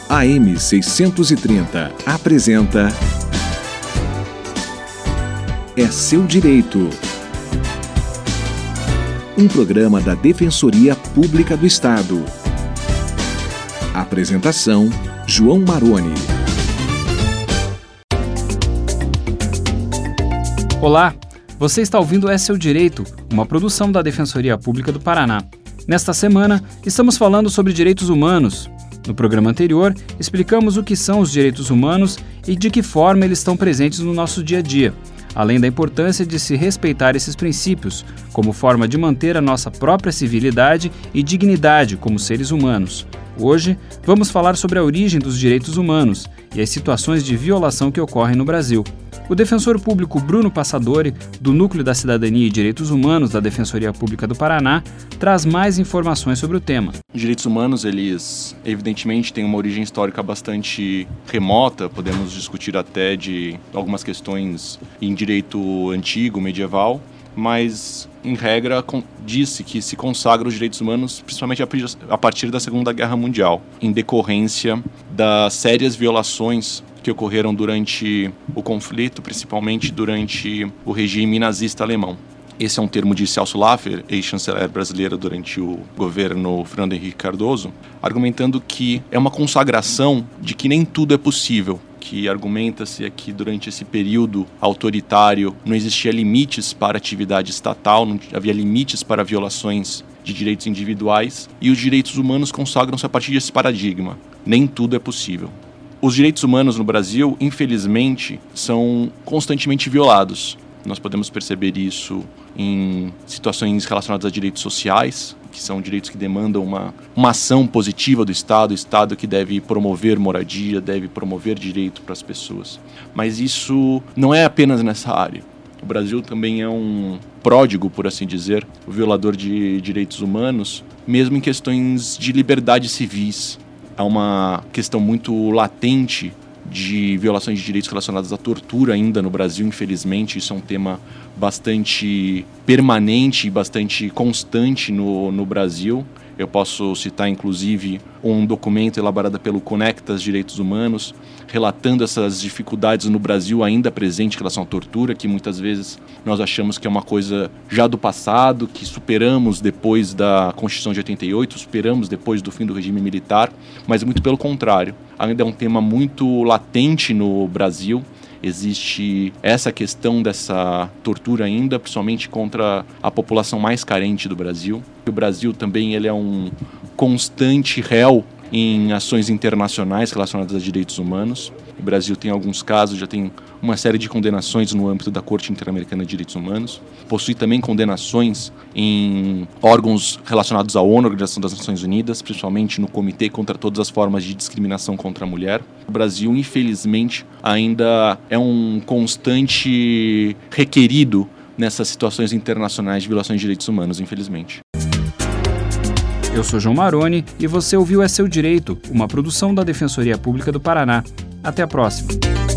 AM 630 apresenta É Seu Direito. Um programa da Defensoria Pública do Estado. Apresentação: João Maroni. Olá, você está ouvindo É Seu Direito, uma produção da Defensoria Pública do Paraná. Nesta semana, estamos falando sobre direitos humanos. No programa anterior, explicamos o que são os direitos humanos e de que forma eles estão presentes no nosso dia a dia, além da importância de se respeitar esses princípios, como forma de manter a nossa própria civilidade e dignidade como seres humanos. Hoje, vamos falar sobre a origem dos direitos humanos e as situações de violação que ocorrem no Brasil. O defensor público Bruno Passadori, do Núcleo da Cidadania e Direitos Humanos da Defensoria Pública do Paraná, traz mais informações sobre o tema. Os direitos humanos, eles evidentemente têm uma origem histórica bastante remota, podemos discutir até de algumas questões em direito antigo, medieval, mas, em regra, disse que se consagra os direitos humanos principalmente a partir da Segunda Guerra Mundial, em decorrência das sérias violações que ocorreram durante o conflito, principalmente durante o regime nazista alemão. Esse é um termo de Celso Laffer, ex-chanceler brasileiro durante o governo Fernando Henrique Cardoso, argumentando que é uma consagração de que nem tudo é possível, que argumenta-se que durante esse período autoritário não existia limites para a atividade estatal, não havia limites para violações de direitos individuais, e os direitos humanos consagram-se a partir desse paradigma. Nem tudo é possível. Os direitos humanos no Brasil, infelizmente, são constantemente violados. Nós podemos perceber isso em situações relacionadas a direitos sociais, que são direitos que demandam uma ação positiva do Estado, o Estado que deve promover moradia, deve promover direito para as pessoas. Mas isso não é apenas nessa área. O Brasil também é um pródigo, por assim dizer, o violador de direitos humanos, mesmo em questões de liberdades civis. Há uma questão muito latente de violações de direitos relacionados à tortura ainda no Brasil, infelizmente. Isso é um tema bastante permanente e bastante constante no Brasil. Eu posso citar, inclusive, um documento elaborado pelo Conectas Direitos Humanos, relatando essas dificuldades no Brasil ainda presentes em relação à tortura, que muitas vezes nós achamos que é uma coisa já do passado, que superamos depois da Constituição de 88, superamos depois do fim do regime militar, mas muito pelo contrário. Ainda é um tema muito latente no Brasil. Existe essa questão dessa tortura ainda, principalmente contra a população mais carente do Brasil. O Brasil também ele é um constante réu em ações internacionais relacionadas a direitos humanos. O Brasil tem alguns casos, já tem uma série de condenações no âmbito da Corte Interamericana de Direitos Humanos. Possui também condenações em órgãos relacionados à ONU, Organização das Nações Unidas, principalmente no Comitê contra todas as formas de discriminação contra a mulher. O Brasil, infelizmente, ainda é um constante requerido nessas situações internacionais de violações de direitos humanos, infelizmente. Eu sou João Maroni e você ouviu É Seu Direito, uma produção da Defensoria Pública do Paraná. Até a próxima.